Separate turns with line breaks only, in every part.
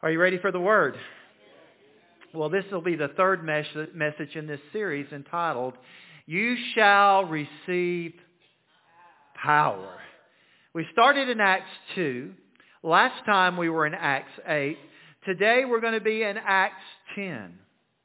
Are you ready for the Word? Well, this will be the third message in this series entitled, You Shall Receive Power. We started in Acts 2. Last time we were in Acts 8. Today we're going to be in Acts 10.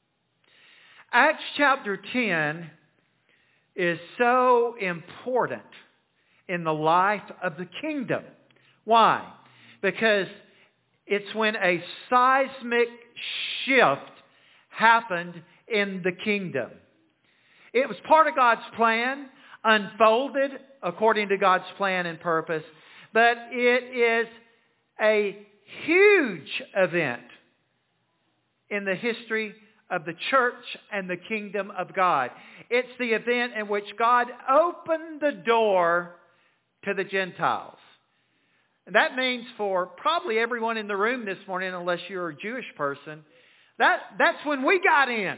Acts chapter 10 is so important in the life of the kingdom. Why? Because it's when a seismic shift happened in the kingdom. It was part of God's plan, unfolded according to God's plan and purpose, but it is a huge event in the history of the church and the kingdom of God. It's the event in which God opened the door to the Gentiles. And that means for probably everyone in the room this morning, unless you're a Jewish person, that's when we got in.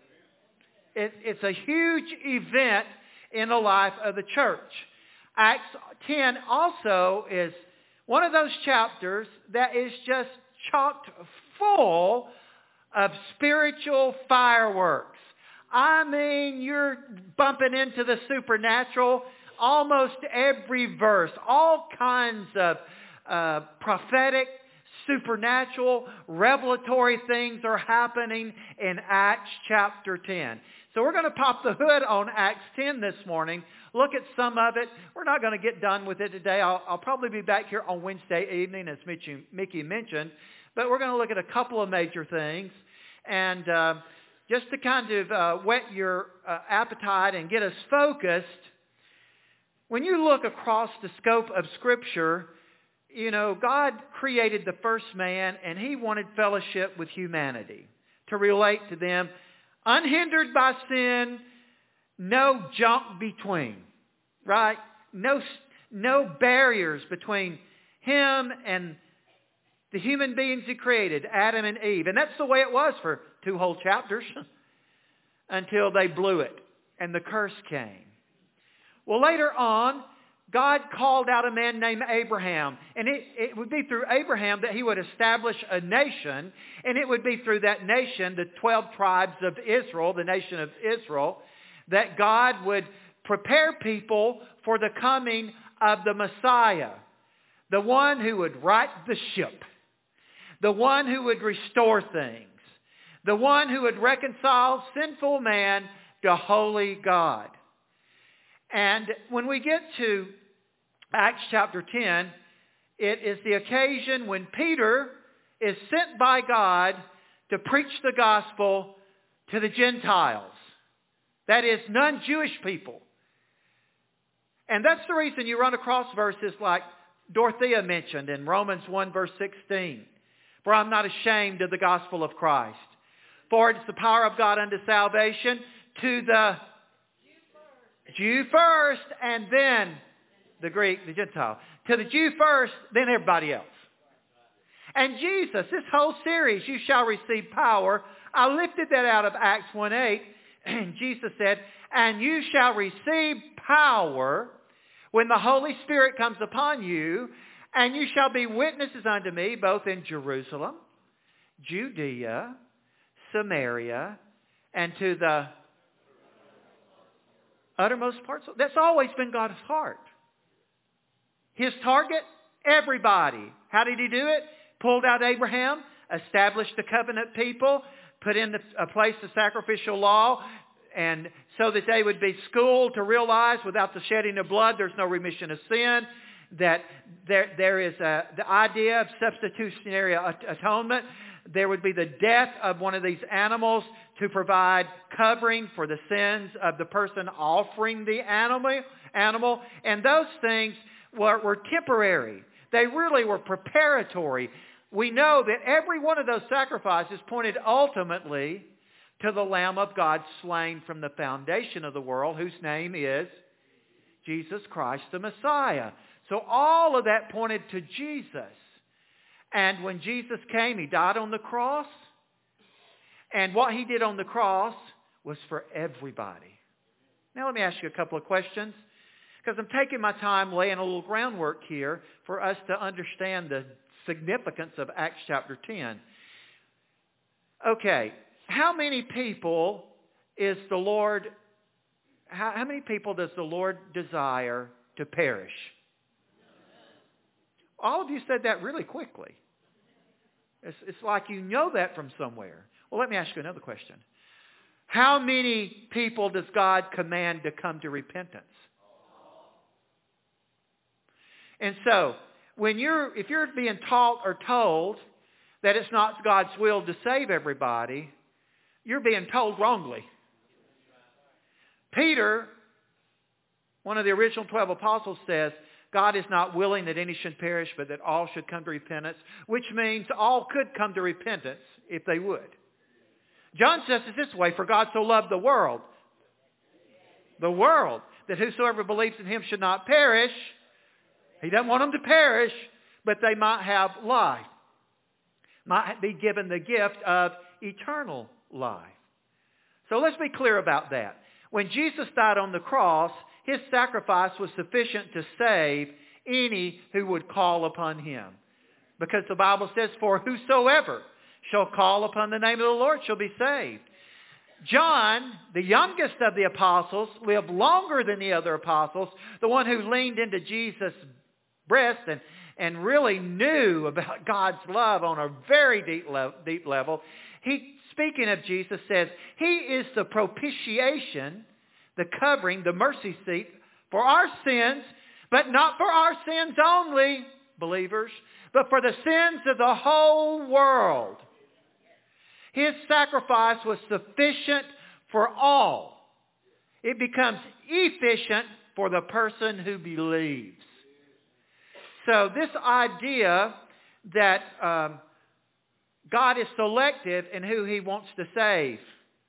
It's a huge event in the life of the church. Acts 10 also is one of those chapters that is just chocked full of spiritual fireworks. I mean, you're bumping into the supernatural almost every verse. All kinds of prophetic, supernatural, revelatory things are happening in Acts chapter 10. So we're going to pop the hood on Acts 10 this morning, look at some of it. We're not going to get done with it today. I'll probably be back here on Wednesday evening, as Mickey mentioned. But we're going to look at a couple of major things. And just to kind of whet your appetite and get us focused, when you look across the scope of Scripture, you know, God created the first man and He wanted fellowship with humanity, to relate to them, unhindered by sin, no junk between, right? No barriers between Him and the human beings He created, Adam and Eve. And that's the way it was for 2 whole chapters until they blew it and the curse came. Well, later on, God called out a man named Abraham. And it would be through Abraham that He would establish a nation. And it would be through that nation, the 12 tribes of Israel, the nation of Israel, that God would prepare people for the coming of the Messiah. The one who would right the ship. The one who would restore things. The one who would reconcile sinful man to holy God. And when we get to Acts chapter 10, it is the occasion when Peter is sent by God to preach the gospel to the Gentiles. That is, non-Jewish people. And that's the reason you run across verses like Dorothea mentioned in Romans 1 verse 16. For I'm not ashamed of the gospel of Christ. For it is the power of God unto salvation to the Jew first, and then the Greek, the Gentile. To the Jew first, then everybody else. And Jesus, this whole series, you shall receive power. I lifted that out of Acts 1:8, and Jesus said, and you shall receive power when the Holy Spirit comes upon you, and you shall be witnesses unto me, both in Jerusalem, Judea, Samaria, and to the uttermost parts. That's always been God's heart. His target, everybody. How did He do it? Pulled out Abraham, established the covenant people, put in a place the sacrificial law, and so that they would be schooled to realize without the shedding of blood there's no remission of sin, that there is the idea of substitutionary atonement. There would be the death of one of these animals to provide covering for the sins of the person offering the animal. And those things were temporary. They really were preparatory. We know that every one of those sacrifices pointed ultimately to the Lamb of God slain from the foundation of the world, whose name is Jesus Christ the Messiah. So all of that pointed to Jesus. And when Jesus came, He died on the cross. And what He did on the cross was for everybody. Now let me ask you a couple of questions, because I'm taking my time laying a little groundwork here for us to understand the significance of Acts chapter 10. Okay, how many people is the Lord, how many people does the Lord desire to perish? All of you said that really quickly. It's like you know that from somewhere. Well, let me ask you another question. How many people does God command to come to repentance? And so, if you're being taught or told that it's not God's will to save everybody, you're being told wrongly. Peter, one of the original 12 apostles, says, God is not willing that any should perish, but that all should come to repentance, which means all could come to repentance if they would. John says it this way, for God so loved the world, that whosoever believes in him should not perish. He doesn't want them to perish, but they might have life, might be given the gift of eternal life. So let's be clear about that. When Jesus died on the cross, his sacrifice was sufficient to save any who would call upon him. Because the Bible says, for whosoever shall call upon the name of the Lord shall be saved. John, the youngest of the apostles, lived longer than the other apostles, the one who leaned into Jesus' breast and really knew about God's love on a very deep level. He, speaking of Jesus, says, he is the propitiation, the covering, the mercy seat for our sins, but not for our sins only, believers, but for the sins of the whole world. His sacrifice was sufficient for all. It becomes efficient for the person who believes. So this idea that God is selective in who he wants to save,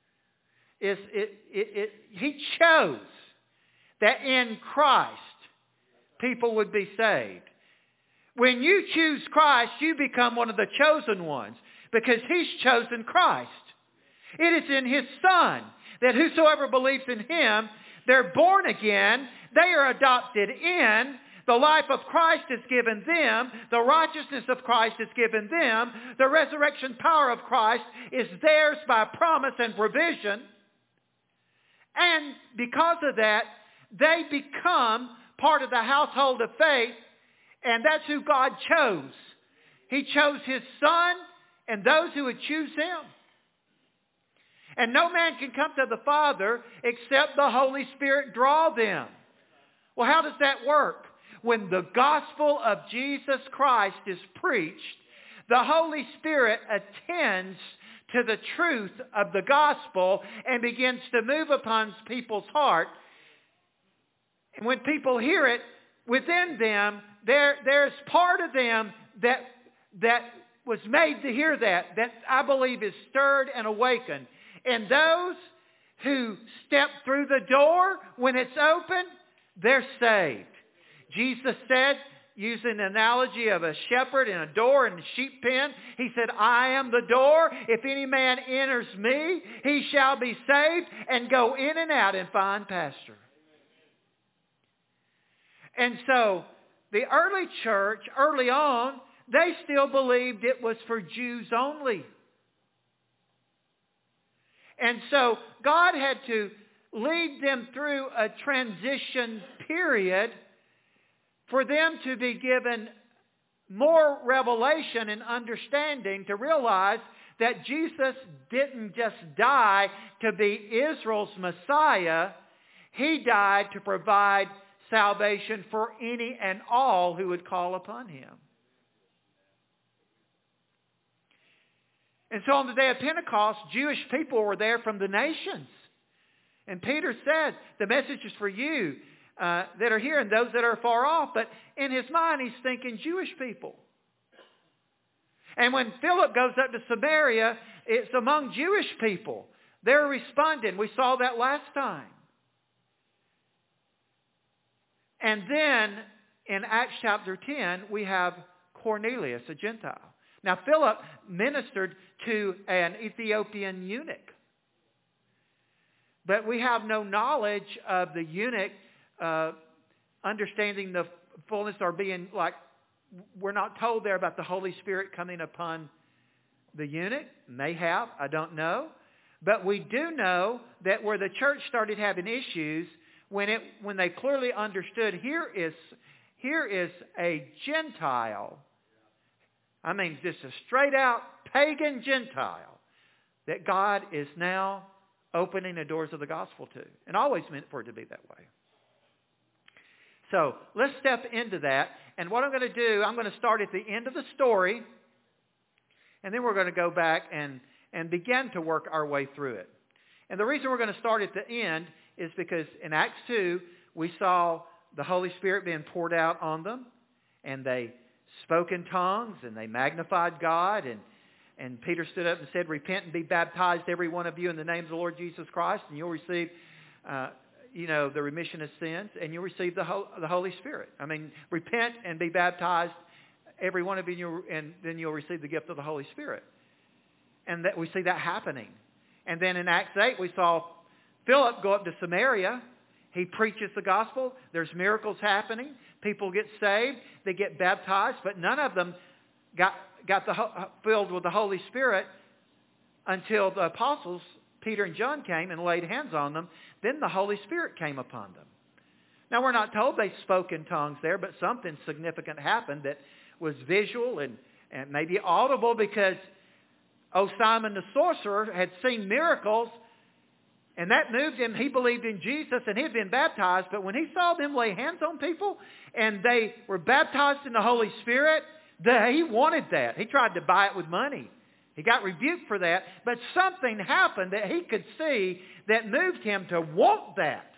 he chose that in Christ people would be saved. When you choose Christ, you become one of the chosen ones because he's chosen Christ. It is in his Son that whosoever believes in him, they're born again, they are adopted in, the life of Christ is given them, the righteousness of Christ is given them, the resurrection power of Christ is theirs by promise and provision. And because of that, they become part of the household of faith, and that's who God chose. He chose his Son and those who would choose him. And no man can come to the Father except the Holy Spirit draw them. Well, how does that work? When the gospel of Jesus Christ is preached, the Holy Spirit attends to the truth of the gospel and begins to move upon people's heart. And when people hear it, within them, there's part of them that was made to hear that I believe is stirred and awakened. And those who step through the door when it's open, they're saved. Jesus said, using the analogy of a shepherd in a door in a sheep pen, he said, I am the door. If any man enters me, he shall be saved and go in and out and find pasture. And so the early church, early on, they still believed it was for Jews only. And so God had to lead them through a transition period for them to be given more revelation and understanding to realize that Jesus didn't just die to be Israel's Messiah. He died to provide salvation for any and all who would call upon him. And so on the day of Pentecost, Jewish people were there from the nations. And Peter said, the message is for you that are here and those that are far off. But in his mind, he's thinking Jewish people. And when Philip goes up to Samaria, it's among Jewish people. They're responding. We saw that last time. And then in Acts chapter 10, we have Cornelius, a Gentile. Now, Philip ministered to an Ethiopian eunuch. But we have no knowledge of the eunuch understanding the fullness or being like we're not told there about the Holy Spirit coming upon the eunuch. May have, I don't know. But we do know that where the church started having issues, when they clearly understood here is a Gentile. I mean, just a straight out pagan Gentile that God is now opening the doors of the gospel to. And always meant for it to be that way. So let's step into that. And what I'm going to do, I'm going to start at the end of the story. And then we're going to go back and begin to work our way through it. And the reason we're going to start at the end is because in Acts 2, we saw the Holy Spirit being poured out on them. And they spoke in tongues and they magnified God. And Peter stood up and said, repent and be baptized, every one of you, in the name of the Lord Jesus Christ. And you'll receive, the remission of sins. And you'll receive the Holy Spirit. I mean, repent and be baptized, every one of you, and then you'll receive the gift of the Holy Spirit. And that we see that happening. And then in Acts 8, we saw Philip go up to Samaria. He preaches the gospel. There's miracles happening. People get saved. They get baptized. But none of them got filled with the Holy Spirit until the apostles, Peter and John, came and laid hands on them. Then the Holy Spirit came upon them. Now, we're not told they spoke in tongues there, but something significant happened that was visual and maybe audible, because Simon the sorcerer had seen miracles, and that moved him. He believed in Jesus, and he had been baptized. But when he saw them lay hands on people, and they were baptized in the Holy Spirit, he wanted that. He tried to buy it with money. He got rebuked for that. But something happened that he could see that moved him to want that.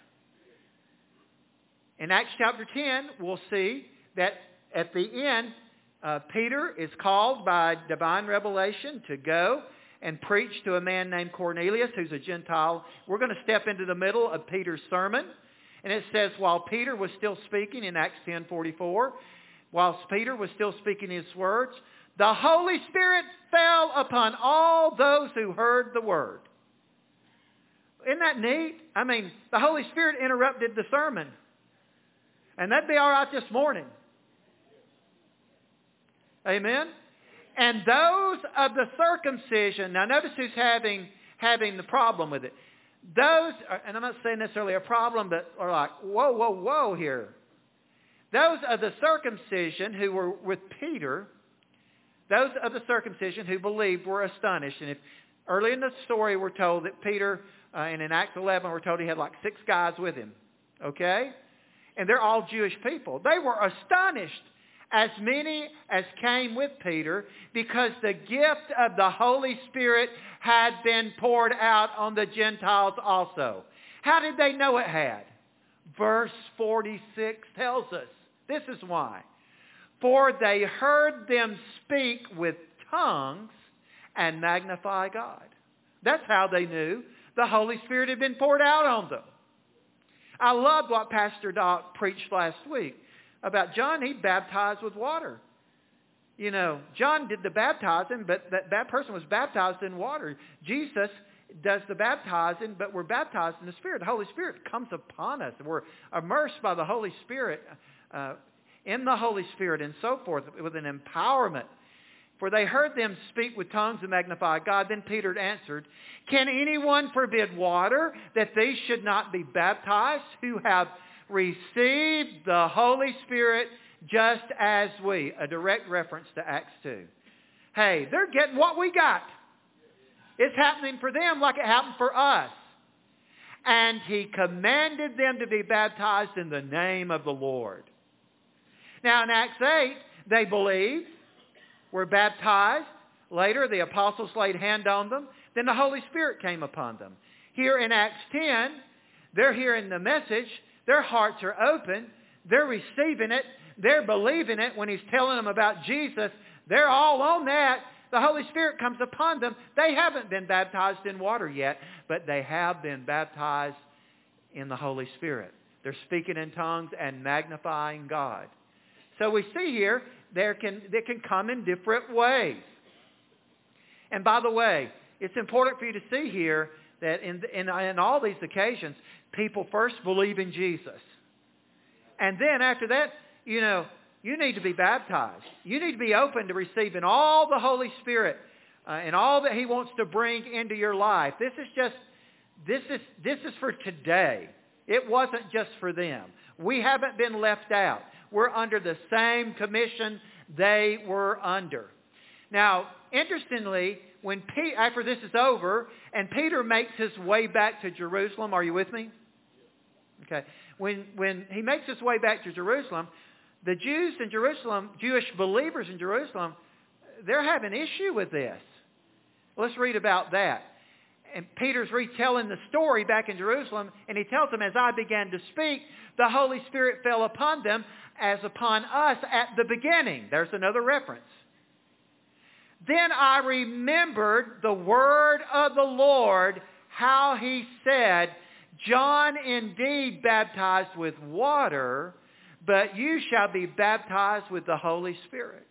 In Acts chapter 10, we'll see that at the end, Peter is called by divine revelation to go and preach to a man named Cornelius, who's a Gentile. We're going to step into the middle of Peter's sermon. And it says, while Peter was still speaking in Acts 10:44, whilst Peter was still speaking his words, the Holy Spirit fell upon all those who heard the word. Isn't that neat? I mean, the Holy Spirit interrupted the sermon. And that'd be all right this morning. Amen? And those of the circumcision, now notice who's having the problem with it. Those, and I'm not saying necessarily a problem, but are like, whoa here. Those of the circumcision who were with Peter, those of the circumcision who believed were astonished. And if early in the story we're told that Peter, and in Acts 11 we're told he had like 6 guys with him. Okay? And they're all Jewish people. They were astonished, as many as came with Peter, because the gift of the Holy Spirit had been poured out on the Gentiles also. How did they know it had? Verse 46 tells us. This is why. For they heard them speak with tongues and magnify God. That's how they knew the Holy Spirit had been poured out on them. I loved what Pastor Doc preached last week about John. He baptized with water. You know, John did the baptizing, but that person was baptized in water. Jesus does the baptizing, but we're baptized in the Spirit. The Holy Spirit comes upon us. We're immersed by the Holy Spirit, in the Holy Spirit and so forth, with an empowerment. For they heard them speak with tongues and magnify God. Then Peter answered, can anyone forbid water that these should not be baptized who have received the Holy Spirit just as we? A direct reference to Acts 2. Hey, they're getting what we got. It's happening for them like it happened for us. And he commanded them to be baptized in the name of the Lord. Now in Acts 8, they believed, were baptized. Later, the apostles laid hand on them. Then the Holy Spirit came upon them. Here in Acts 10, they're hearing the message. Their hearts are open. They're receiving it. They're believing it when he's telling them about Jesus. They're all on that. The Holy Spirit comes upon them. They haven't been baptized in water yet, but they have been baptized in the Holy Spirit. They're speaking in tongues and magnifying God. So we see here, they can come in different ways. And by the way, it's important for you to see here that in all these occasions, people first believe in Jesus. And then after that, you need to be baptized. You need to be open to receiving all the Holy Spirit and all that He wants to bring into your life. This is for today. It wasn't just for them. We haven't been left out. We're under the same commission they were under. Now, interestingly, after this is over, and Peter makes his way back to Jerusalem, are you with me? Okay. When he makes his way back to Jerusalem, the Jews in Jerusalem, Jewish believers in Jerusalem, they're having issue with this. Let's read about that. And Peter's retelling the story back in Jerusalem, and he tells them, as I began to speak, the Holy Spirit fell upon them as upon us at the beginning. There's another reference. Then I remembered the word of the Lord, how He said, John indeed baptized with water, but you shall be baptized with the Holy Spirit.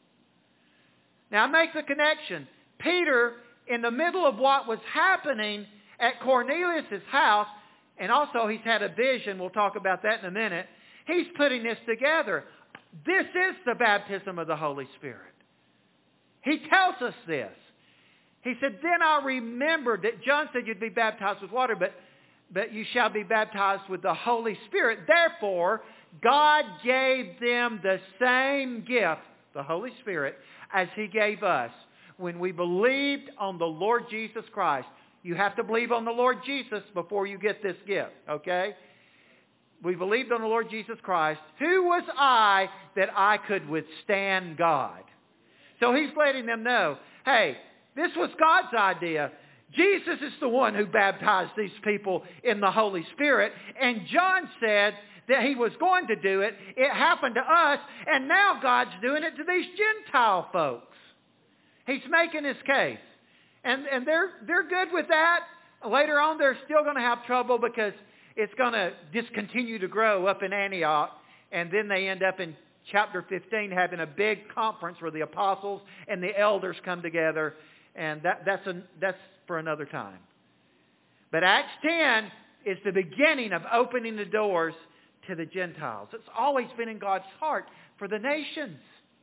Now make the connection. Peter, in the middle of what was happening at Cornelius' house, and also he's had a vision, we'll talk about that in a minute, he's putting this together. This is the baptism of the Holy Spirit. He tells us this. He said, then I remembered that John said you'd be baptized with water, but you shall be baptized with the Holy Spirit. Therefore, God gave them the same gift, the Holy Spirit, as He gave us when we believed on the Lord Jesus Christ. You have to believe on the Lord Jesus before you get this gift, okay? We believed on the Lord Jesus Christ. Who was I that I could withstand God? So He's letting them know, hey, this was God's idea. Jesus is the one who baptized these people in the Holy Spirit. And John said that he was going to do it. It happened to us. And now God's doing it to these Gentile folks. He's making his case. And they're good with that. Later on, they're still going to have trouble because it's going to just continue to grow up in Antioch. And then they end up in chapter 15 having a big conference where the apostles and the elders come together. And that's for another time. But Acts 10 is the beginning of opening the doors to the Gentiles. It's always been in God's heart for the nations.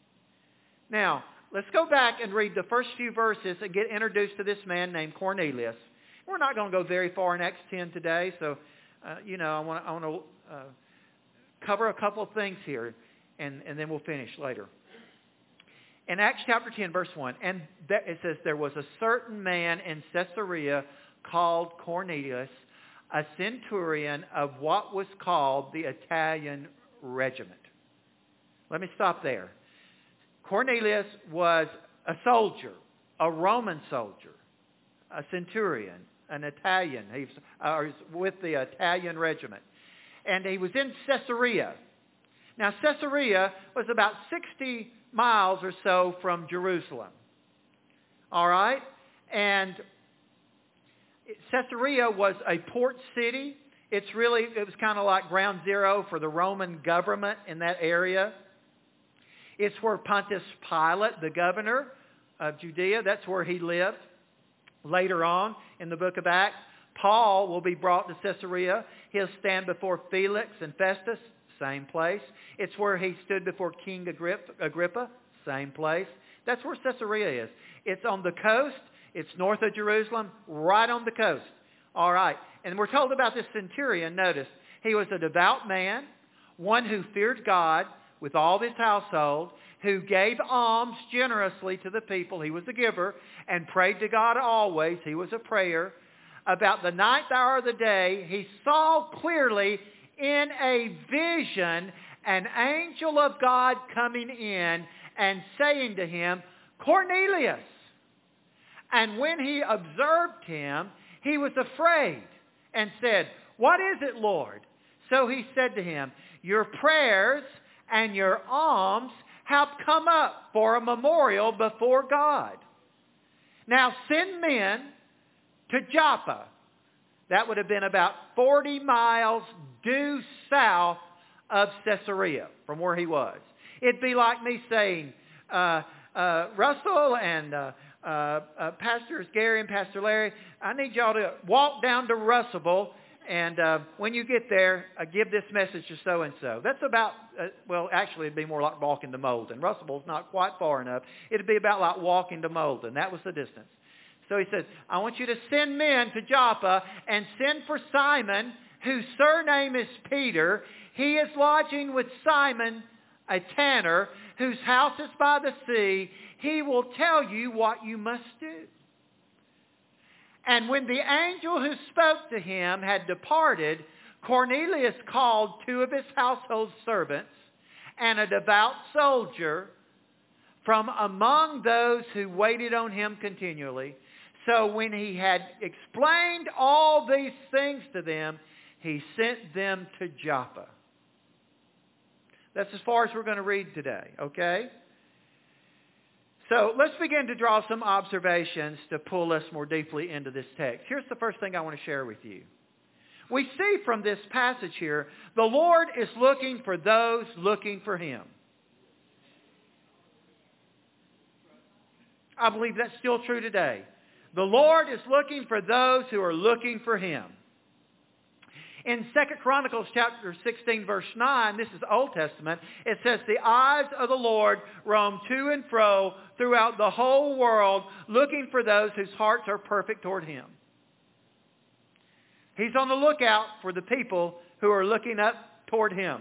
Now, let's go back and read the first few verses and get introduced to this man named Cornelius. We're not going to go very far in Acts 10 today, so I want to cover a couple of things here, and then we'll finish later. In Acts chapter 10, verse 1, and it says, there was a certain man in Caesarea called Cornelius, a centurion of what was called the Italian regiment. Let me stop there. Cornelius was a soldier, a Roman soldier, a centurion, an Italian. He was with the Italian regiment. And he was in Caesarea. Now, Caesarea was about 60 miles or so from Jerusalem. All right? And Caesarea was a port city. It was kind of like ground zero for the Roman government in that area. It's where Pontius Pilate, the governor of Judea, that's where he lived. Later on in the book of Acts, Paul will be brought to Caesarea. He'll stand before Felix and Festus, same place. It's where he stood before King Agrippa, same place. That's where Caesarea is. It's on the coast. It's north of Jerusalem, right on the coast. All right. And we're told about this centurion. Notice, he was a devout man, one who feared God with all his household, who gave alms generously to the people. He was a giver and prayed to God always. He was a prayer. About the ninth hour of the day, he saw clearly in a vision an angel of God coming in and saying to him, Cornelius. And when he observed him, he was afraid and said, what is it, Lord? So he said to him, your prayers and your alms have come up for a memorial before God. Now send men to Joppa. That would have been about 40 miles due south of Caesarea from where he was. It'd be like me saying, Russell and Pastors Gary and Pastor Larry, I need y'all to walk down to Russellville And when you get there, give this message to so-and-so. That's about, well, actually, it'd be more like walking to Molden. Russellville's not quite far enough. It'd be about like walking to Molden. That was the distance. So he said, I want you to send men to Joppa and send for Simon, whose surname is Peter. He is lodging with Simon, a tanner, whose house is by the sea. He will tell you what you must do. And when the angel who spoke to him had departed, Cornelius called 2 of his household servants and a devout soldier from among those who waited on him continually. So when he had explained all these things to them, he sent them to Joppa. That's as far as we're going to read today, okay? So let's begin to draw some observations to pull us more deeply into this text. Here's the first thing I want to share with you. We see from this passage here, the Lord is looking for those looking for Him. I believe that's still true today. The Lord is looking for those who are looking for Him. In 2 Chronicles chapter 16, verse 9, this is Old Testament, it says, the eyes of the Lord roam to and fro throughout the whole world, looking for those whose hearts are perfect toward Him. He's on the lookout for the people who are looking up toward Him.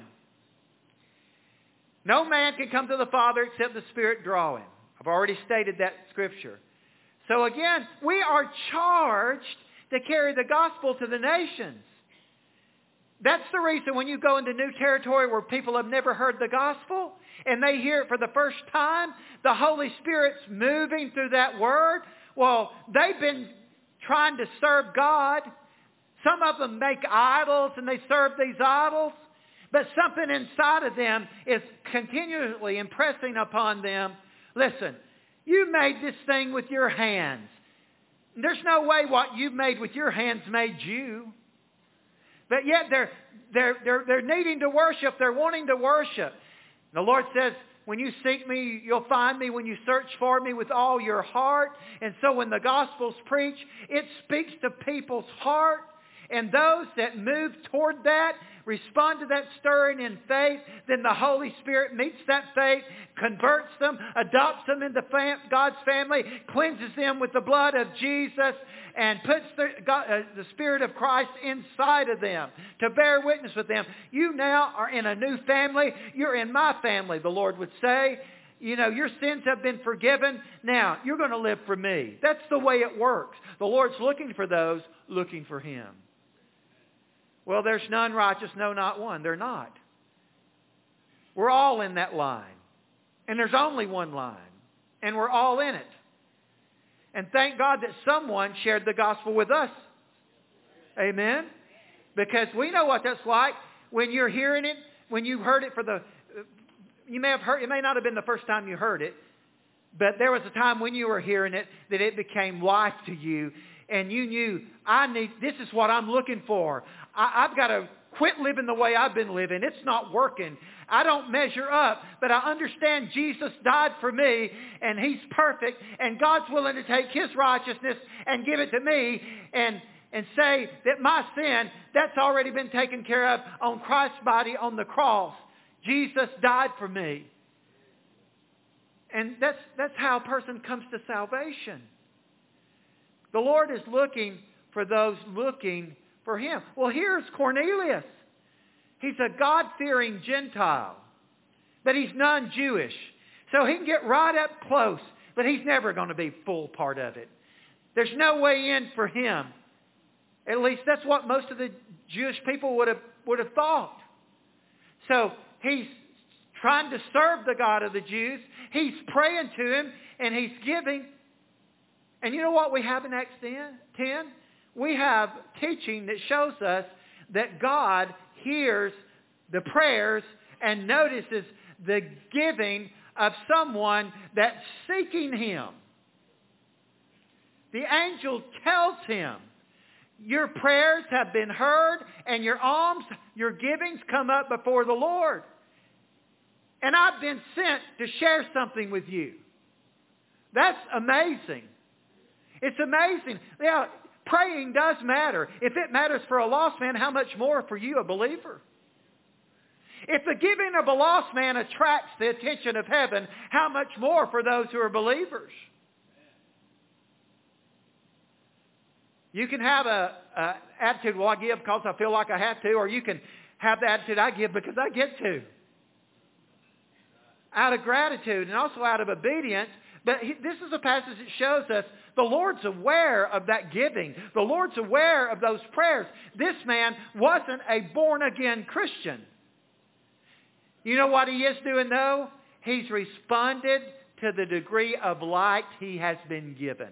No man can come to the Father except the Spirit draw him. I've already stated that scripture. So again, we are charged to carry the gospel to the nations. That's the reason when you go into new territory where people have never heard the gospel and they hear it for the first time, the Holy Spirit's moving through that word. Well, they've been trying to serve God. Some of them make idols and they serve these idols. But something inside of them is continually impressing upon them. Listen, you made this thing with your hands. There's no way what you've made with your hands made you. But yet they're needing to worship. They're wanting to worship. The Lord says, when you seek me, you'll find me when you search for me with all your heart. And so when the gospel's preached, it speaks to people's heart. And those that move toward that, respond to that stirring in faith, then the Holy Spirit meets that faith, converts them, adopts them into God's family, cleanses them with the blood of Jesus, and puts the Spirit of Christ inside of them to bear witness with them. You now are in a new family. You're in my family, the Lord would say. You know, your sins have been forgiven. Now, you're going to live for me. That's the way it works. The Lord's looking for those looking for Him. Well, there's none righteous, no, not one. They're not. We're all in that line. And there's only one line. And we're all in it. And thank God that someone shared the gospel with us. Amen? Because we know what that's like when you're hearing it, when you heard it you may have heard, it may not have been the first time you heard it, but there was a time when you were hearing it that it became life to you. And you knew, this is what I'm looking for. I've got to quit living the way I've been living. It's not working. I don't measure up, but I understand Jesus died for me, and He's perfect, and God's willing to take His righteousness and give it to me and say that my sin, that's already been taken care of on Christ's body on the cross. Jesus died for me. And that's how a person comes to salvation. The Lord is looking for those looking for Him. Well, here's Cornelius. He's a God-fearing Gentile, but he's non-Jewish. So he can get right up close, but he's never going to be full part of it. There's no way in for him. At least that's what most of the Jewish people would have thought. So he's trying to serve the God of the Jews. He's praying to Him, and he's giving. And you know what we have in Acts 10? We have teaching that shows us that God hears the prayers and notices the giving of someone that's seeking Him. The angel tells him, your prayers have been heard and your alms, your givings come up before the Lord. And I've been sent to share something with you. That's amazing. It's amazing. Now, Praying does matter. If it matters for a lost man, how much more for you, a believer? If the giving of a lost man attracts the attention of heaven, how much more for those who are believers? You can have an attitude, well, I give because I feel like I have to, or you can have the attitude, I give because I get to. Out of gratitude and also out of obedience. But this is a passage that shows us the Lord's aware of that giving. The Lord's aware of those prayers. This man wasn't a born-again Christian. You know what he is doing though? He's responded to the degree of light he has been given.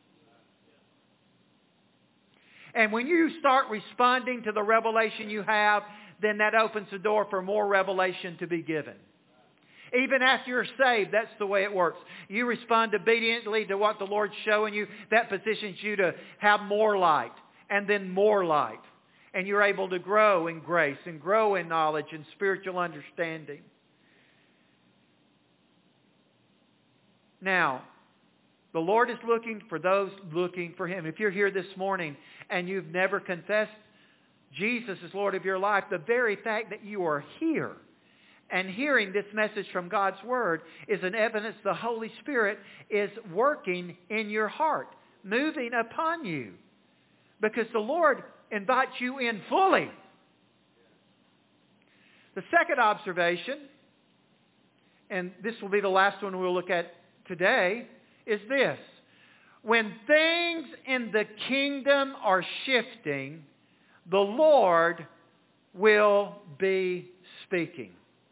And when you start responding to the revelation you have, then that opens the door for more revelation to be given. Even after you're saved, that's the way it works. You respond obediently to what the Lord's showing you. That positions you to have more light and then more light. And you're able to grow in grace and grow in knowledge and spiritual understanding. Now, the Lord is looking for those looking for Him. If you're here this morning and you've never confessed Jesus as Lord of your life, the very fact that you are here and hearing this message from God's Word is an evidence the Holy Spirit is working in your heart, moving upon you. Because the Lord invites you in fully. The second observation, and this will be the last one we'll look at today, is this. When things in the kingdom are shifting, the Lord will be speaking.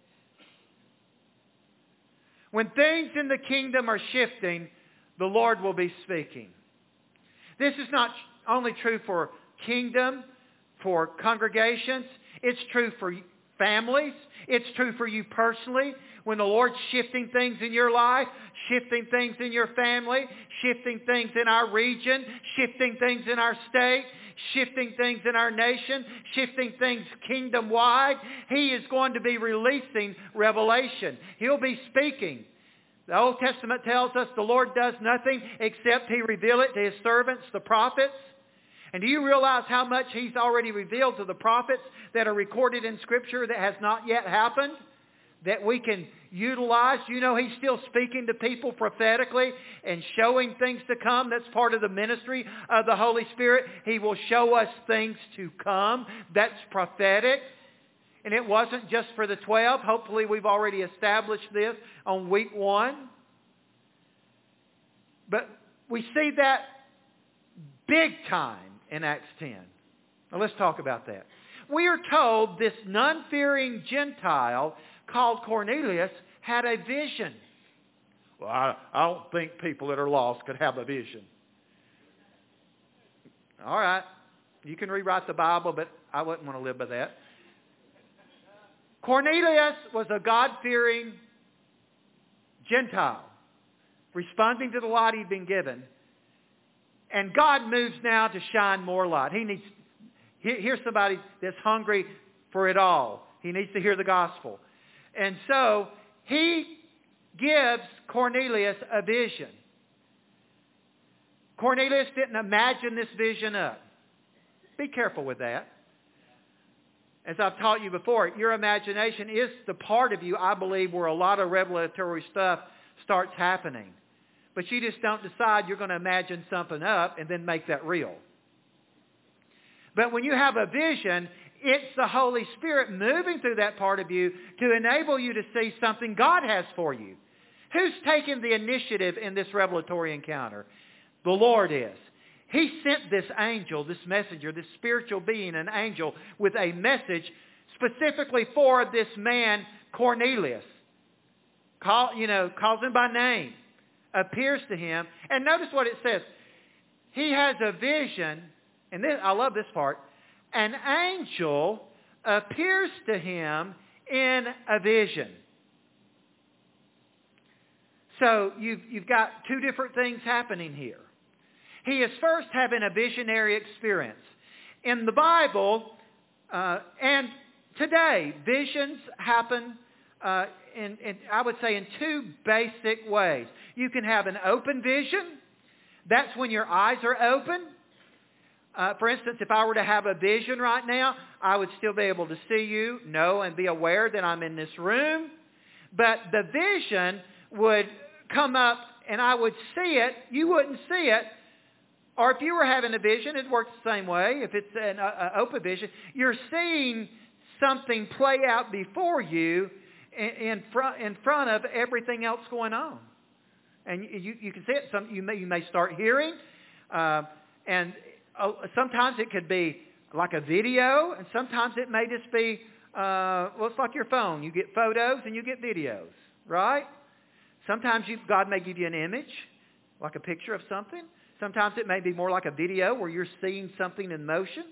When things in the kingdom are shifting, the Lord will be speaking. This is not only true for kingdom, for congregations. It's true for families. It's true for you personally. When the Lord's shifting things in your life, shifting things in your family, shifting things in our region, shifting things in our state, shifting things in our nation, shifting things kingdom-wide, He is going to be releasing revelation. He'll be speaking. The Old Testament tells us the Lord does nothing except He reveal it to His servants, the prophets. And do you realize how much He's already revealed to the prophets that are recorded in Scripture that has not yet happened? That we can utilize. You know, He's still speaking to people prophetically and showing things to come. That's part of the ministry of the Holy Spirit. He will show us things to come. That's prophetic. And it wasn't just for the 12. Hopefully we've already established this on week 1. But we see that big time in Acts 10. Now let's talk about that. We are told this none-fearing Gentile called Cornelius had a vision. Well, I don't think people that are lost could have a vision. All right. You can rewrite the Bible, but I wouldn't want to live by that. Cornelius was a God-fearing Gentile, responding to the light he'd been given. And God moves now to shine more light. Here's somebody that's hungry for it all. He needs to hear the gospel. And so he gives Cornelius a vision. Cornelius didn't imagine this vision up. Be careful with that. As I've taught you before, your imagination is the part of you, I believe, where a lot of revelatory stuff starts happening. But you just don't decide you're going to imagine something up and then make that real. But when you have a vision, it's the Holy Spirit moving through that part of you to enable you to see something God has for you. Who's taking the initiative in this revelatory encounter? The Lord is. He sent this angel, this messenger, this spiritual being, an angel, with a message specifically for this man, Cornelius. Calls him by name, appears to him. And notice what it says. He has a vision, and I love this part. An angel appears to him in a vision. So you've got two different things happening here. He is first having a visionary experience. In the Bible, and today, visions happen, I would say, in two basic ways. You can have an open vision. That's when your eyes are open. For instance, if I were to have a vision right now, I would still be able to see you, know, and be aware that I'm in this room. But the vision would come up and I would see it. You wouldn't see it. Or if you were having a vision, it works the same way. If it's an open vision, you're seeing something play out before you in front of everything else going on. And you can see it. You may start hearing. And sometimes it could be like a video. And sometimes it may just be, it's like your phone. You get photos and you get videos, right? Sometimes God may give you an image, like a picture of something. Sometimes it may be more like a video where you're seeing something in motion.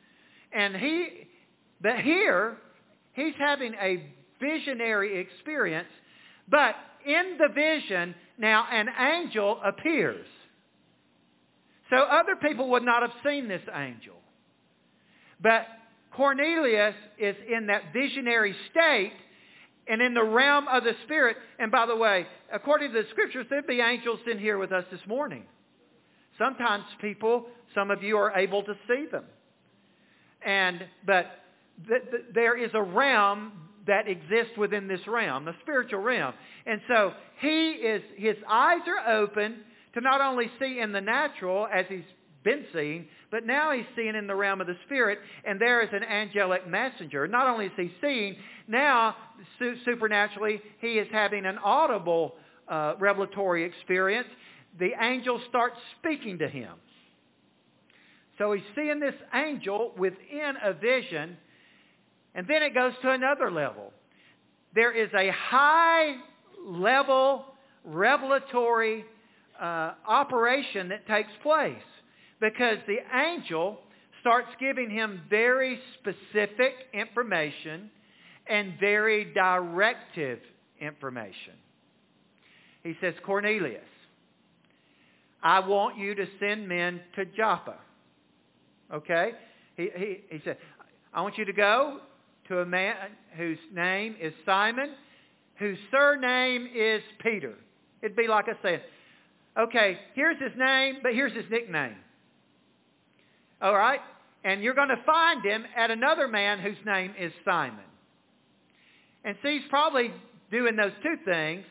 But here, he's having a visionary experience. But in the vision, now an angel appears. So other people would not have seen this angel. But Cornelius is in that visionary state and in the realm of the Spirit. And by the way, according to the Scriptures, there'd be angels in here with us this morning. Sometimes some of you are able to see them. But there is a realm that exists within this realm, the spiritual realm. And so his eyes are open to not only see in the natural as he's been seeing, but now he's seeing in the realm of the Spirit, and there is an angelic messenger. Not only is he seeing, now supernaturally he is having an audible revelatory experience. The angel starts speaking to him. So he's seeing this angel within a vision, and then it goes to another level. There is a high-level revelatory operation that takes place because the angel starts giving him very specific information and very directive information. He says, Cornelius, I want you to send men to Joppa. Okay? He said, I want you to go to a man whose name is Simon, whose surname is Peter. It'd be like I said, okay, here's his name, but here's his nickname. All right? And you're going to find him at another man whose name is Simon. And see, he's probably doing those two things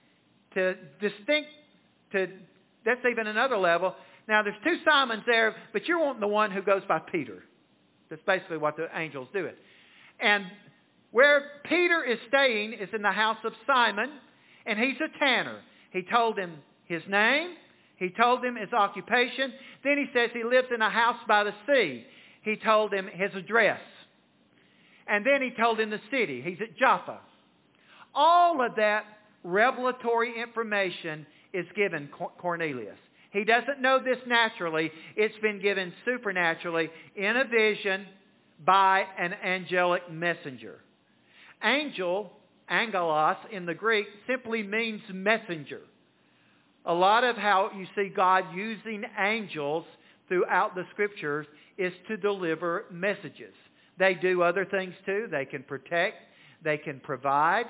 that's even another level. Now, there's two Simons there, but you're wanting the one who goes by Peter. That's basically what the angel's doing. And where Peter is staying is in the house of Simon, and he's a tanner. He told him his name. He told him his occupation. Then he says he lives in a house by the sea. He told him his address. And then he told him the city. He's at Joppa. All of that revelatory information is given Cornelius. He doesn't know this naturally. It's been given supernaturally in a vision by an angelic messenger. Angel, angelos in the Greek, simply means messenger. A lot of how you see God using angels throughout the Scriptures is to deliver messages. They do other things too. They can protect. They can provide.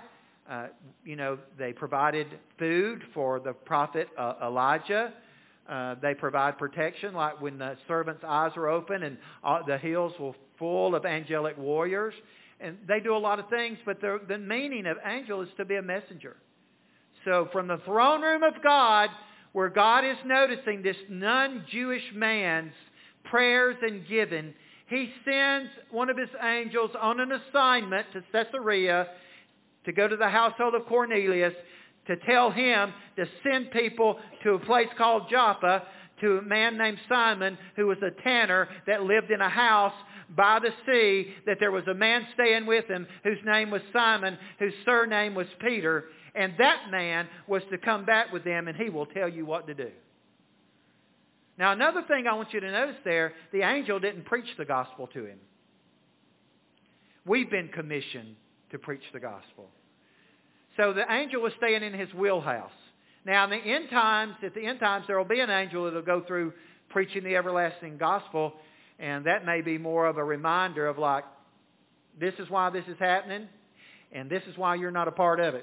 They provided food for the prophet Elijah. They provide protection, like when the servant's eyes were open and the hills were full of angelic warriors. And they do a lot of things, but the meaning of angel is to be a messenger. So from the throne room of God, where God is noticing this non-Jewish man's prayers and giving, he sends one of his angels on an assignment to Caesarea to go to the household of Cornelius to tell him to send people to a place called Joppa to a man named Simon who was a tanner that lived in a house by the sea, that there was a man staying with him whose name was Simon, whose surname was Peter, and that man was to come back with them and he will tell you what to do. Now another thing I want you to notice there, the angel didn't preach the gospel to him. We've been commissioned to preach the gospel. So the angel was staying in his wheelhouse. Now at the end times, there will be an angel that will go through preaching the everlasting gospel, and that may be more of a reminder of like, this is why this is happening, and this is why you're not a part of it.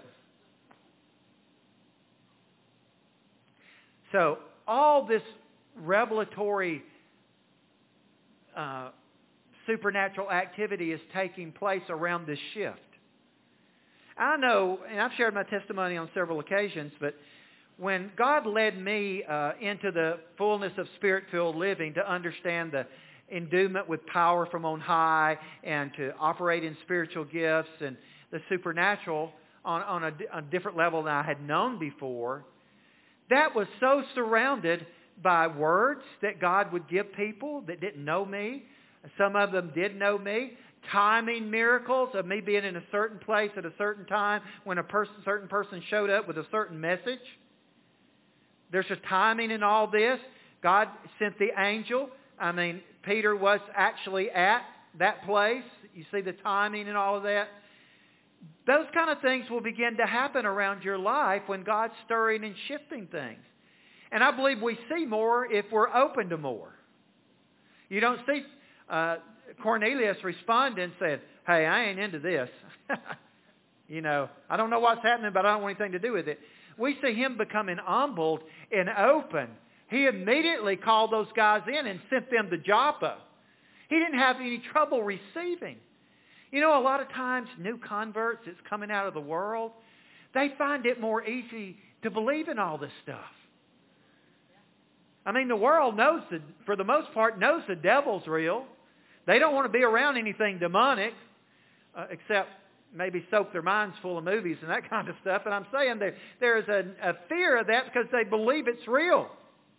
So all this revelatory supernatural activity is taking place around this shift. I know, and I've shared my testimony on several occasions, but when God led me into the fullness of Spirit-filled living to understand the endowment with power from on high and to operate in spiritual gifts and the supernatural on a different level than I had known before, that was so surrounded by words that God would give people that didn't know me. Some of them did know me. Timing miracles of me being in a certain place at a certain time when a certain person showed up with a certain message. There's a timing in all this. God sent the angel. I mean, Peter was actually at that place. You see the timing and all of that. Those kind of things will begin to happen around your life when God's stirring and shifting things. And I believe we see more if we're open to more. You don't see... Cornelius responded and said, hey, I ain't into this. I don't know what's happening, but I don't want anything to do with it. We see him becoming humbled and open. He immediately called those guys in and sent them to Joppa. He didn't have any trouble receiving. A lot of times new converts that's coming out of the world, they find it more easy to believe in all this stuff. I mean, the world for the most part, knows the devil's real. They don't want to be around anything demonic, except maybe soak their minds full of movies and that kind of stuff. And I'm saying there is a fear of that because they believe it's real.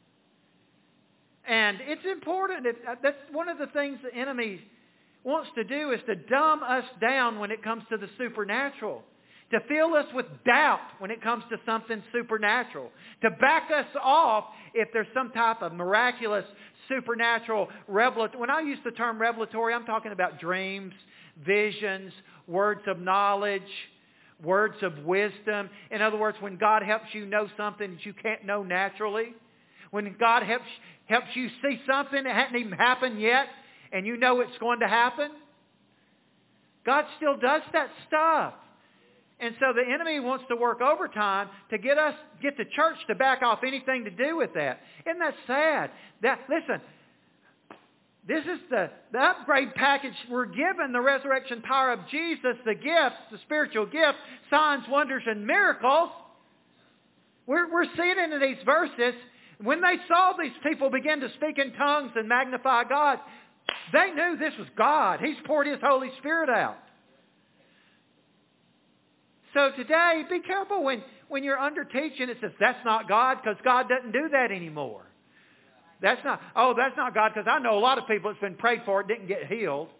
And it's important. That's one of the things the enemy wants to do is to dumb us down when it comes to the supernatural. To fill us with doubt when it comes to something supernatural. To back us off if there's some type of miraculous, supernatural, revelatory. When I use the term revelatory, I'm talking about dreams, visions, words of knowledge, words of wisdom. In other words, when God helps you know something that you can't know naturally. When God helps you see something that hasn't even happened yet and you know it's going to happen. God still does that stuff. And so the enemy wants to work overtime to get the church to back off anything to do with that. Isn't that sad? Listen, this is the upgrade package we're given, the resurrection power of Jesus, the gifts, the spiritual gifts, signs, wonders, and miracles. We're seeing it in these verses. When they saw these people begin to speak in tongues and magnify God, they knew this was God. He's poured His Holy Spirit out. So today, be careful when you're under teaching. It says, that's not God, because God doesn't do that anymore. That's not God, because I know a lot of people that's been prayed for didn't get healed.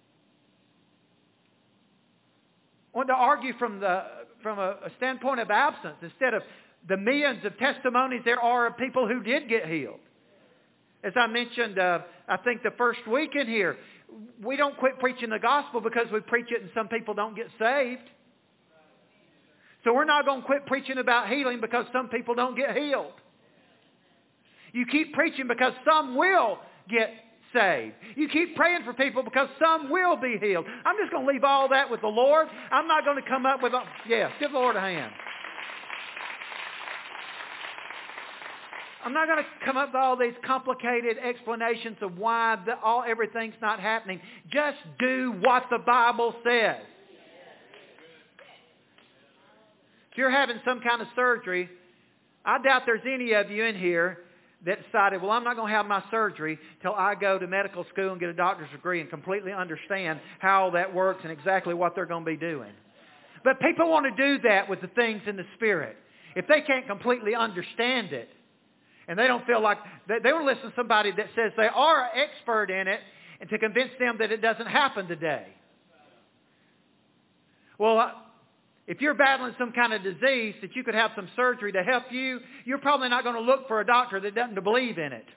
I want to argue from a standpoint of absence instead of the millions of testimonies there are of people who did get healed. As I mentioned, I think the first week in here, we don't quit preaching the gospel because we preach it and some people don't get saved. So we're not going to quit preaching about healing because some people don't get healed. You keep preaching because some will get saved. You keep praying for people because some will be healed. I'm just going to leave all that with the Lord. I'm not going to come up with give the Lord a hand. I'm not going to come up with all these complicated explanations of why everything's not happening. Just do what the Bible says. If you're having some kind of surgery, I doubt there's any of you in here that decided, well, I'm not going to have my surgery till I go to medical school and get a doctor's degree and completely understand how all that works and exactly what they're going to be doing. But people want to do that with the things in the Spirit. If they can't completely understand it, and they don't feel like, they want to listen to somebody that says they are an expert in it and to convince them that it doesn't happen today. Well, if you're battling some kind of disease that you could have some surgery to help you, you're probably not going to look for a doctor that doesn't believe in it.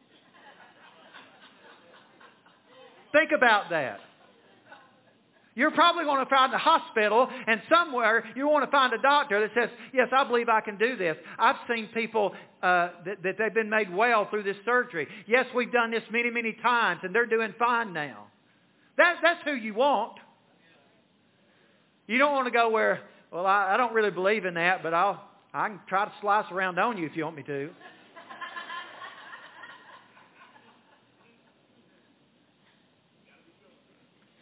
Think about that. You're probably going to find a hospital and somewhere you want to find a doctor that says, yes, I believe I can do this. I've seen people that they've been made well through this surgery. Yes, we've done this many, many times and they're doing fine now. That's who you want. You don't want to go where, well, I don't really believe in that, but I can try to slice around on you if you want me to.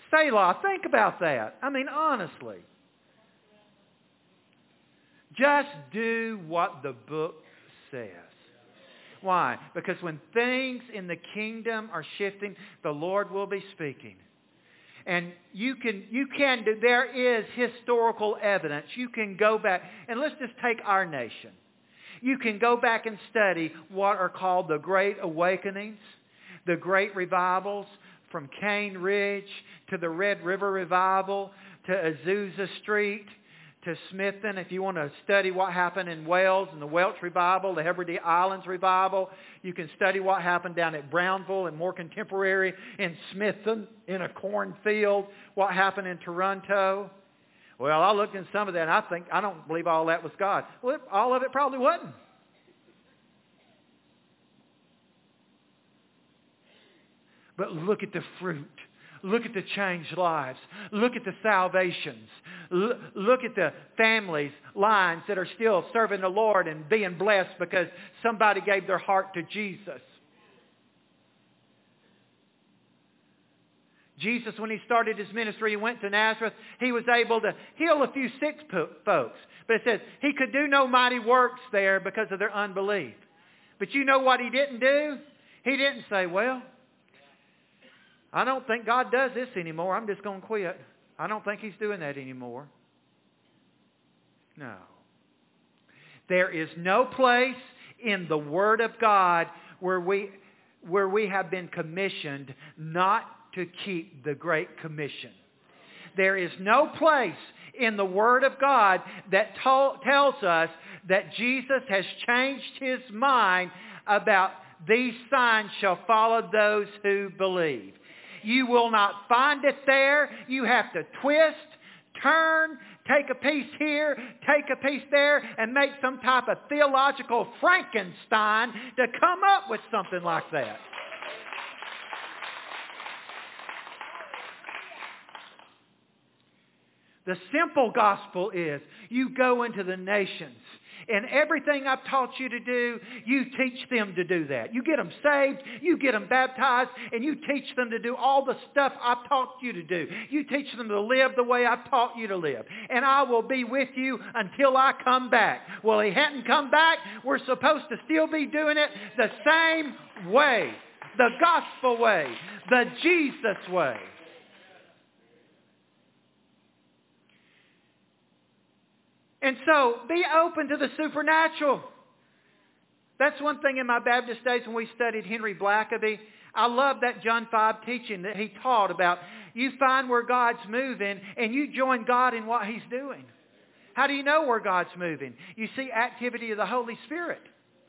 Selah, think about that. I mean, honestly. Just do what the book says. Why? Because when things in the kingdom are shifting, the Lord will be speaking. And there is historical evidence. You can go back, and let's just take our nation. You can go back and study what are called the Great Awakenings, the Great Revivals, from Cane Ridge to the Red River Revival to Azusa Street to Smithton. If you want to study what happened in Wales and the Welsh Revival, the Hebrides Islands Revival, you can study what happened down at Brownville and more contemporary in Smithton in a cornfield, what happened in Toronto. Well, I looked in some of that and I don't believe all that was God. Well, all of it probably wasn't. But look at the fruit. Look at the changed lives. Look at the salvations. Look at the families, lines that are still serving the Lord and being blessed because somebody gave their heart to Jesus. Jesus, when he started his ministry, he went to Nazareth. He was able to heal a few sick folks. But it says he could do no mighty works there because of their unbelief. But you know what he didn't do? He didn't say, well, I don't think God does this anymore. I'm just going to quit. I don't think he's doing that anymore. No. There is no place in the Word of God where we have been commissioned not to keep the Great Commission. There is no place in the Word of God that tells us that Jesus has changed his mind about these signs shall follow those who believe. You will not find it there. You have to twist, turn, take a piece here, take a piece there, and make some type of theological Frankenstein to come up with something like that. The simple gospel is you go into the nations. And everything I've taught you to do, you teach them to do that. You get them saved, you get them baptized, and you teach them to do all the stuff I've taught you to do. You teach them to live the way I've taught you to live. And I will be with you until I come back. Well, he hadn't come back. We're supposed to still be doing it the same way. The gospel way. The Jesus way. And so, be open to the supernatural. That's one thing in my Baptist days when we studied Henry Blackaby. I love that John 5 teaching that he taught about you find where God's moving and you join God in what he's doing. How do you know where God's moving? You see activity of the Holy Spirit.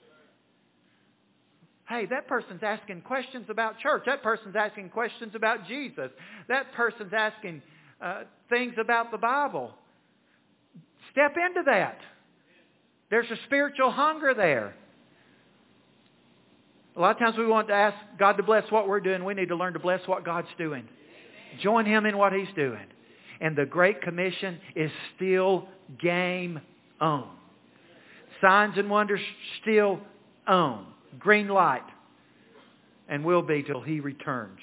Hey, that person's asking questions about church. That person's asking questions about Jesus. That person's asking things about the Bible. Step into that. There's a spiritual hunger there. A lot of times we want to ask God to bless what we're doing. We need to learn to bless what God's doing. Join him in what he's doing. And the Great Commission is still game on. Signs and wonders still on. Green light. And will be till he returns.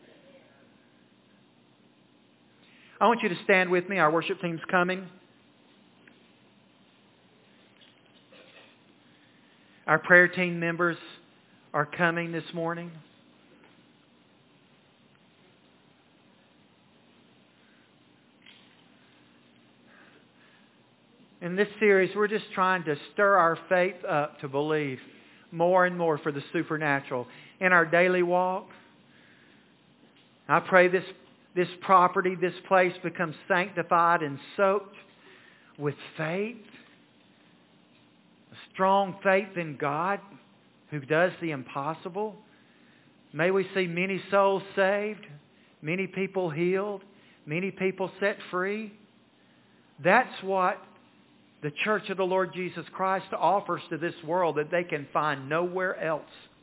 I want you to stand with me. Our worship team's coming. Our prayer team members are coming this morning. In this series, we're just trying to stir our faith up to believe more and more for the supernatural in our daily walk. I pray this property, this place becomes sanctified and soaked with faith. Strong faith in God who does the impossible. May we see many souls saved, many people healed, many people set free. That's what the Church of the Lord Jesus Christ offers to this world that they can find nowhere else.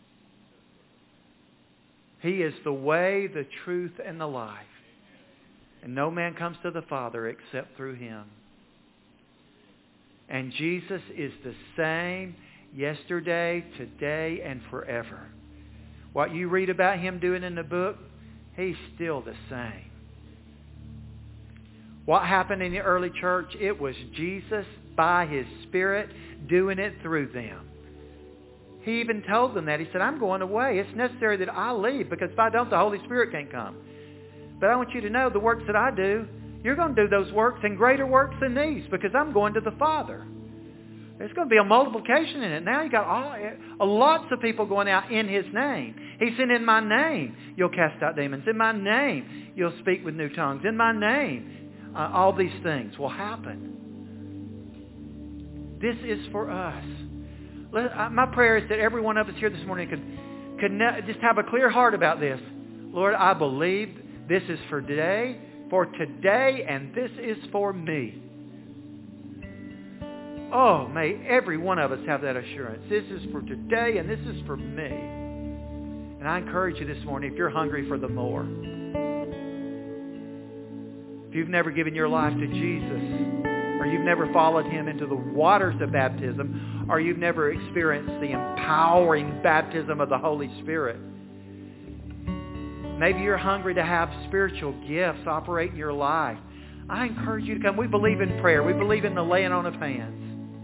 He is the way, the truth, and the life. And no man comes to the Father except through him. And Jesus is the same yesterday, today, and forever. What you read about him doing in the book, he's still the same. What happened in the early church? It was Jesus by His Spirit doing it through them. He even told them that. He said, I'm going away. It's necessary that I leave, because if I don't, the Holy Spirit can't come. But I want you to know the works that I do, you're going to do those works and greater works than these, because I'm going to the Father. There's going to be a multiplication in it. Now you got lots of people going out in His name. He said, in my name, you'll cast out demons. In my name, you'll speak with new tongues. In my nname, all these things will happen. This is for us. My prayer is that every one of us here this morning could just have a clear heart about this. Lord, I believe this is for today, and this is for me. Oh, may every one of us have that assurance. This is for today, and this is for me. And I encourage you this morning, if you're hungry for the more, if you've never given your life to Jesus, or you've never followed Him into the waters of baptism, or you've never experienced the empowering baptism of the Holy Spirit, maybe you're hungry to have spiritual gifts operate in your life, I encourage you to come. We believe in prayer. We believe in the laying on of hands.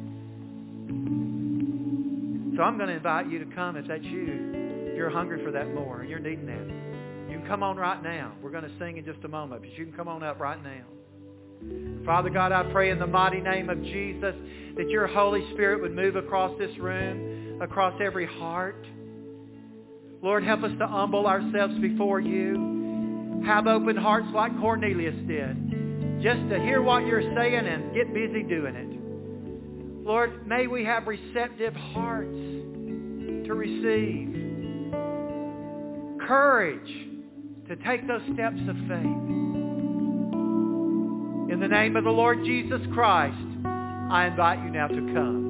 So I'm going to invite you to come if that's you. If you're hungry for that more and you're needing that, you can come on right now. We're going to sing in just a moment, but you can come on up right now. Father God, I pray in the mighty name of Jesus that your Holy Spirit would move across this room, across every heart. Lord, help us to humble ourselves before you. Have open hearts like Cornelius did, just to hear what you're saying and get busy doing it. Lord, may we have receptive hearts to receive, courage to take those steps of faith. In the name of the Lord Jesus Christ, I invite you now to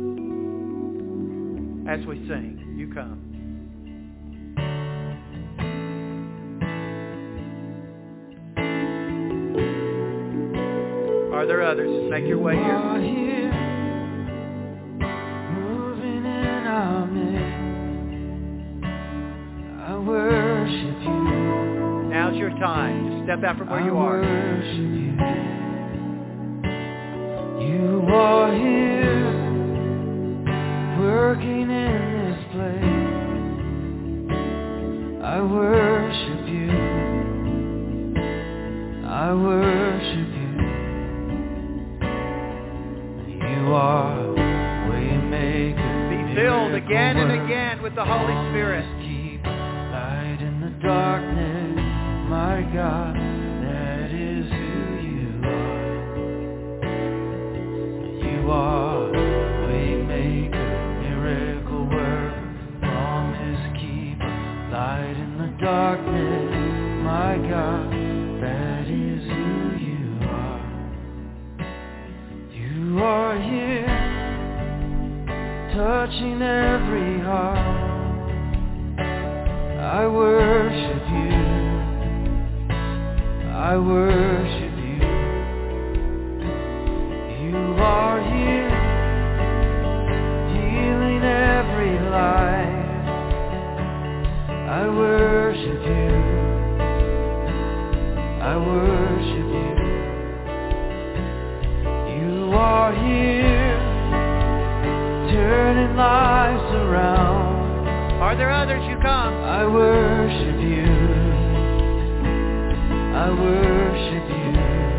come. As we sing, you come. Are there others? Just make your way here.
Worship you.
Now's your time. Just step out from where you are.
Worship you. You are here, working in this place. I worship you. I worship you. You are Waymaker.
Be filled again and again with the Holy Spirit.
Darkness, my God, that is who you are. You are Waymaker, miracle worker, promise keeper, light in the darkness, my God, that is who you are. You are here, touching every heart. I worship you. I worship you. You are here, healing every life. I worship you. I worship you. You are here, turning lives around.
Are there others? You come.
I worship you. I worship you.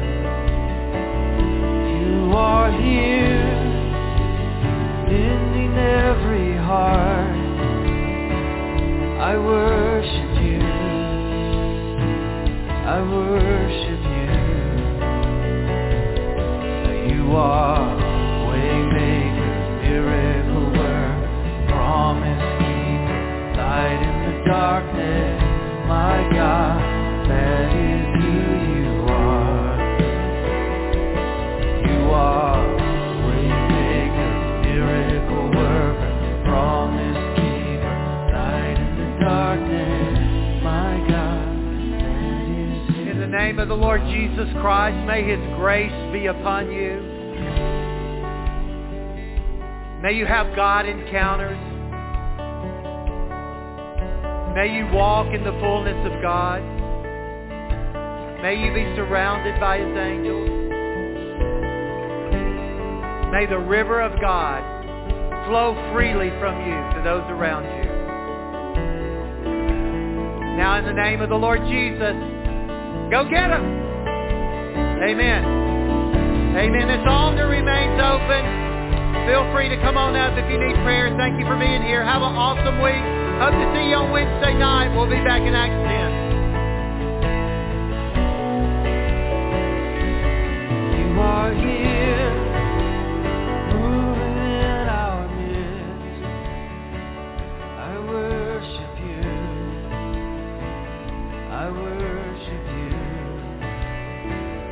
You are here, mending every heart. I worship you. I worship you. You are Waymaker, miracle worker, promise keeper, light in the darkness, my God, that is who you are. You are Waymaker, miracle worker, promise keeper, light in the darkness, my God, that is who.
In the name of the Lord Jesus Christ, may His grace be upon you. May you have God encounters. May you walk in the fullness of God. May you be surrounded by His angels. May the river of God flow freely from you to those around you. Now in the name of the Lord Jesus, go get them. Amen. Amen. This altar remains open. Feel free to come on up if you need prayer. Thank you for being here. Have an awesome week. Hope to see you on Wednesday night. We'll be back in Acts 10.